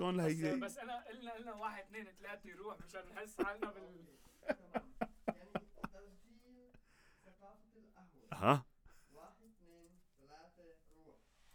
شلون هي؟ بس انا قلنا واحد اثنين ثلاثة يروح مشان نحس حالنا بال. تمام، يعني تسجيل ثقافة القهوة. ها 1 2 3 روح.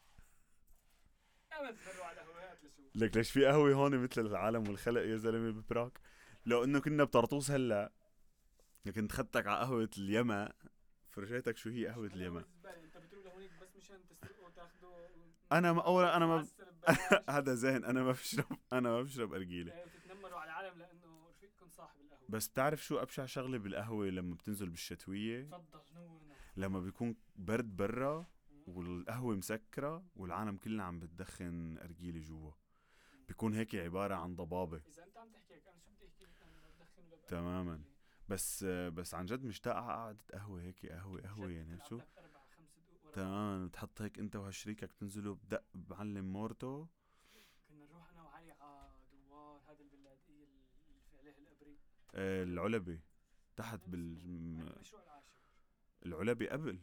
انا تفروا على القهوات لشوف. لك ليش في قهوة هون مثل العالم والخلق يا زلمة ببراك؟ لو انه كنا بطرطوس هلا كنت خدتك على قهوة اليما، فرجيتك شو هي قهوة اليما. انت بتروح لهونيك بس مشان تسرقوا وتاخذوا. انا ما اولا انا ما ببلاش. هذا ذهن، انا ما بشرب ارجيلة. بتتنمروا على العالم لانه رفيقكم صاحب القهوة. بس بتعرف شو ابشع شغلة بالقهوة لما بتنزل بالشتوية؟ تفضل نورنا. لما بيكون برد برا والقهوة مسكرة والعالم كلها عم بتدخن أرجيلة جوا، بيكون هيك عبارة عن ضبابة. اذا انت عم تحكي هيك انا شو بدي احكي لك، انا بدخن ولا بقهوة؟ تماما. بس عن جد مشتاق على قعدة قهوة هيك، قهوة يعني شو. 4-5 دقوق ورا بعض. تماما، بتحط هيك انت وهشريكك تنزلوا بدق بعلم مورتو. كنا نروح انا وعلي على دوار هذا البلادية اللي في عليه الابري. العلبي تحت المشروع العاشر. العلبي قبل.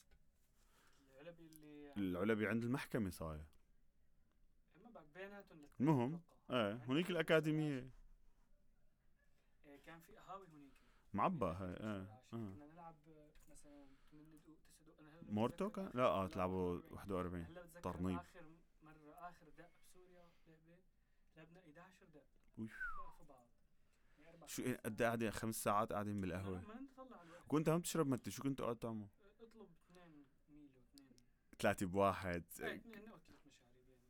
العلبي اللي العلبي عند المحكمة صاير. اما بيناتهم المهم هونيك الأكاديمية كان في قهاوي هونيك معبى هاي. كنا نلعب مثلا 8 دقوق 9 دقوق. انا هلا مورتو كان لا تلعبوا 41 هلا بتذكر طرنيب. اخر دق بسوريا لعبه لعبنا 11 دق ويش. في بعض يعني شو قد قاعدين 5 ساعات قاعدين بالقهوة؟ ما نطلع على الوقت. كنت عم تشرب متى؟ شو كنتوا قاعد تعملوا؟ اطلب 2 ميلو 2 3 بواحد 2 او 3 مشاريب يعني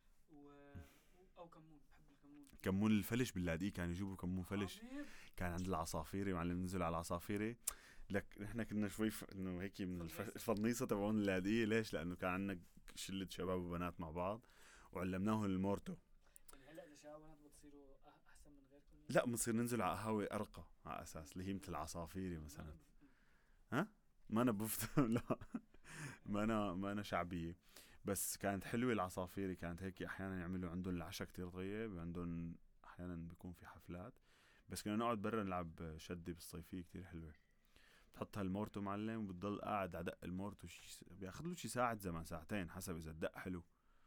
او كمون. بحب الكمون. كمون الفلش باللاذقية كانوا يجيبوا كمون فلش. حبيب. كان عند العصافيري معلم ننزل على العصافيري. لك نحن كنا شوي انه هيك من الفرنيصة تبعون اللاذقية. ليش؟ لانه كان عندنا شلة شباب وبنات مع بعض وعلمناهم المورتو. يعني هلا اذا شباب بتصيروا احسن من غيركم يعني؟ لا بنصير ننزل على قهوة ارقى على اساس اللي هي مثل العصافيري مثلا. ما انا لا ما انا شعبية. بس كانت حلوة العصافيري، كانت هيك احيانا يعملوا عندهم العشاء كتير طيب، عندهم احيانا بيكون في حفلات. بس كنا نقعد برا نلعب شدة بالصيفية كتير حلوة. بتحط هالمورتو معلم وبتضل قاعد على دق المورتو بياخد له شي ساعة زمان ساعتين حسب اذا الدق حلو.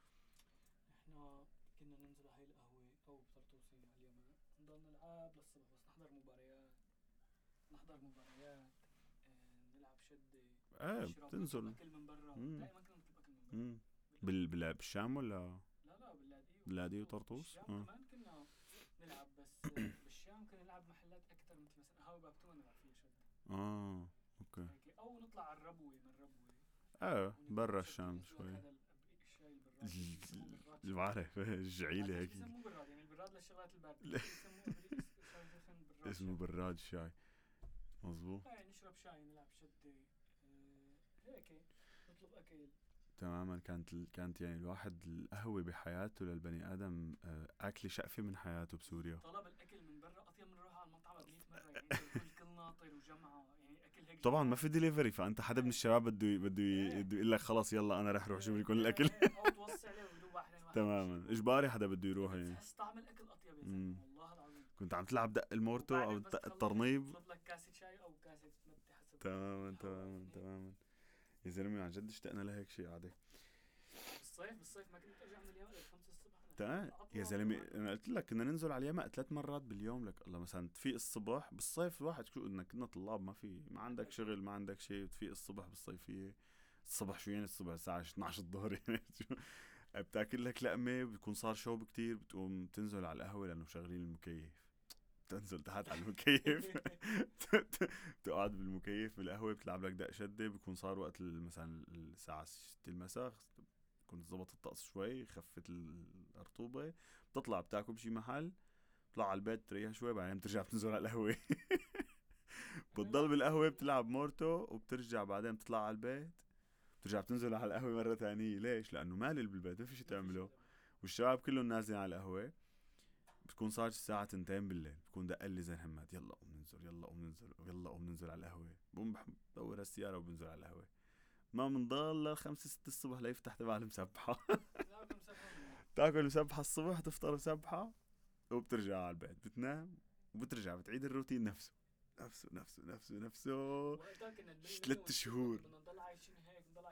احنا كنا ننزل على هاي القهوة او بطرطوسي على اليمن نضل نلعب للصبح بس نحضر مباريات نلعب شدة بتنزل اكل من برا. دائما كنا نطلب اكل من برا. بالشام ولا لا بلادي وطرطوس. كمان كنا نلعب بس بالشام كنا نلعب محلات اكثر مثل مثلا قهوة بابتون نلعب فيها شدة. اوكي. او نطلع على الربوة من ربوة. برا الشام شوي. الشاي اللي بعرف الجعيلة هيك. يسموه براد يعني البراد للشغلات الباردة. اسمه براد شاي. مظبوط. نشرب شاي نلعب شدة هيك نطلب اكل. تماما. كانت يعني الواحد القهوة بحياته للبني آدم أكل شقفة من حياته بسوريا. طلب الأكل من برا أطيب من روح على المطعم 100 مرة يعني. كل ناطر وجمعة يعني أكل هيك. طبعا ما في ديليفري، فأنت حدا من الشباب بده يقول لك خلاص يلا أنا رح شوف لكم الأكل. أو توصي عليه ويدوب واحد. تماما إجباري حدا بده يروح يعني. تحس طعم الأكل أطيب يا زلمة والله العظيم. كنت عم تلعب دق المورتو أو دق الطرنيب. تطلب لك كاسة شاي أو كاسة متى حسب. تماما يا زلمة عن جد اشتقنا لهيك شيء عادي. بالصيف ما كنت ارجع من اليمن 5 الصبح. تمام يا زلمة، انا قلت لك كنا ننزل على اليمن 3 مرات باليوم. لك الله مثلا تفيق الصبح بالصيف الواحد شو انك كنا طلاب ما عندك شغل ما عندك شيء، تفيق الصبح بالصيفية. الصبح شو يعني الصبح الساعة 12 الظهر يعني بتاكل لك لقمة بيكون صار شوب كتير، بتقوم تنزل على القهوة لانه شغلين المكيف. تنزل تحت على المكيف تقعد بالمكيف بالقهوة بتلعب لك دق شدة. بيكون صار وقت مثلا الساعة 6 المساء، كنت زبط الطقس شوي خفت الرطوبة، بتطلع بتاكل بشي محل، بتطلع على البيت تريح شوي بعدين بترجع بتنزل على القهوة بتضل بالقهوة بتلعب مورتو وبترجع بعدين بتطلع على البيت بترجع بتنزل على القهوة مرة ثانية. ليش؟ لأنه مالل بالبيت ما في شي تعمله والشباب كلهم نازلين على القهوة. بتكون صار الساعة 2 بالليل، بكون دق لي زين همات يلا قوم ننزل على القهوة. بقوم بدور السيارة وبنزل على القهوة. ما منضل 5-6 الصبح ليفتح تبع المسبحة تاكل مسبحة الصبح، تفطر مسبحة وبترجع على البيت بتنام وبترجع بتعيد الروتين نفسه 3 شهور. بدنا نضل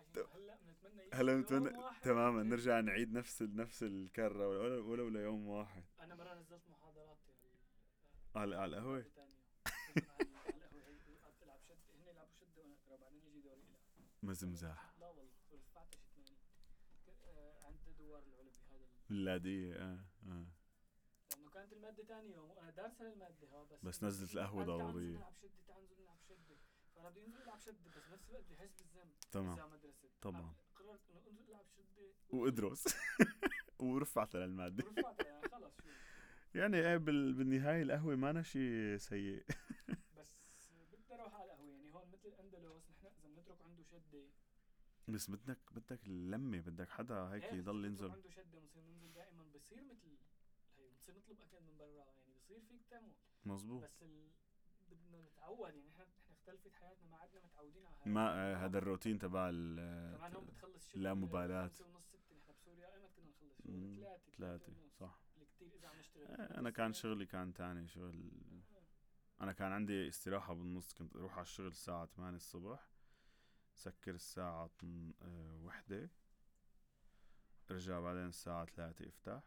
عايشين هلا بنتمنى هلا يوم نتمنى واحد تماما نرجع نعيد نفس الكرة ولو ليوم واحد. انا مرة نزلت محاضرات على القهوة. مادة تانية نزل على القهوة، هي العب شد، هن يلعبوا شد وانا اقرا، بعدين يجي دوري العب. مزاح. لا والله رفعتها شي 80 عند دوار العلوي هذا اللاذقية لانه كانت المادة تاني يوم وانا دارسة المادة ها، بس نزلت القهوة تعال ضرورية. ننزل نلعب شدة، تعال ننزل نلعب شدة، فانا بدي انزل العب شدة بس بنفس الوقت بدي احس بالذنب تمام. اذا ما درست. طبعا. قررت انه انزل العب شدة وادرس ورفعت للمادة. ورفعتها يعني خلص شو. يعني ايه بالنهاية القهوة ما شيء سيء. بس بدي اروح على القهوة، يعني هون مثل الاندلس نحن اذا بنترك عنده شدة بس بدك اللمة، بدك حدا هيك إيه، بس يضل بنترك ينزل. عنده شدة بنصير ننزل دائما، بصير مثل هي بنصير نطلب اكل من برا، يعني بصير فيك تعمل. مظبوط. بس بدنا نتعود، يعني احنا اختلفت حياتنا، ما عدنا متعودين على ما هذا الروتين تبع كمان هون بتخلص شغل لا مبالاة. 5:30 6، نحن بسوريا ايمت كنا نخلص شغل 3 صح. بالكتير اذا عم نشتغل. انا كان شغلي كان تاني شغل. انا كان عندي استراحة بالنص، كنت اروح على الشغل الساعة 8 الصبح، سكر الساعة 1، ارجع بعدين الساعة 3 افتح.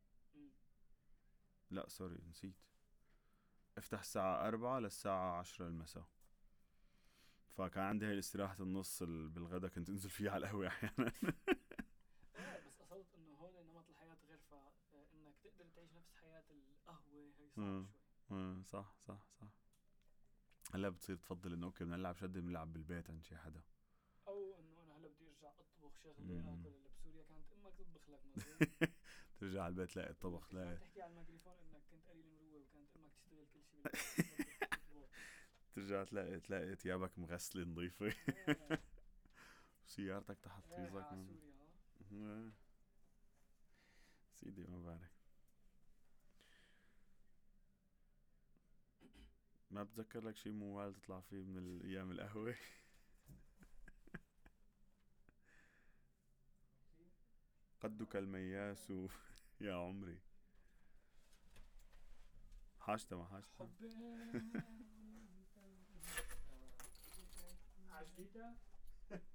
لا سوري نسيت، افتح الساعة 4 للساعة 10 المساء. فكان عندي هاي الاستراحة النص بالغدا كنت انزل فيها على القهوة احيانا. ايه بس قصدت انه هون نمط الحياة غير، فانك تقدر تعيش نفس حياة القهوة هي صعب شوي. صح. هلا بتصير تفضل انه اوكي بدنا نلعب شدة بنلعب بالبيت عند شي حدا، او انه انا هلا بدي ارجع اطبخ شغلة اكل. اللي بسوريا كانت امك تطبخ لك مظبوط. ترجع على البيت تلاقي الطبخ لا لا تحكي على الميكروفون انك كنت قليل مروة وكانت امك تشتغل كل شيء بالبيت. ترجع تلاقي ثيابك مغسلة نظيفة. وسيارتك تحت طيزك. على سوريا سيدي ما بعرف، ما بتذكر لك شي موال تطلع فيه من ايام القهوة؟ قدك المياس يا عمري. حاجتها ما حاجتها. عجبتها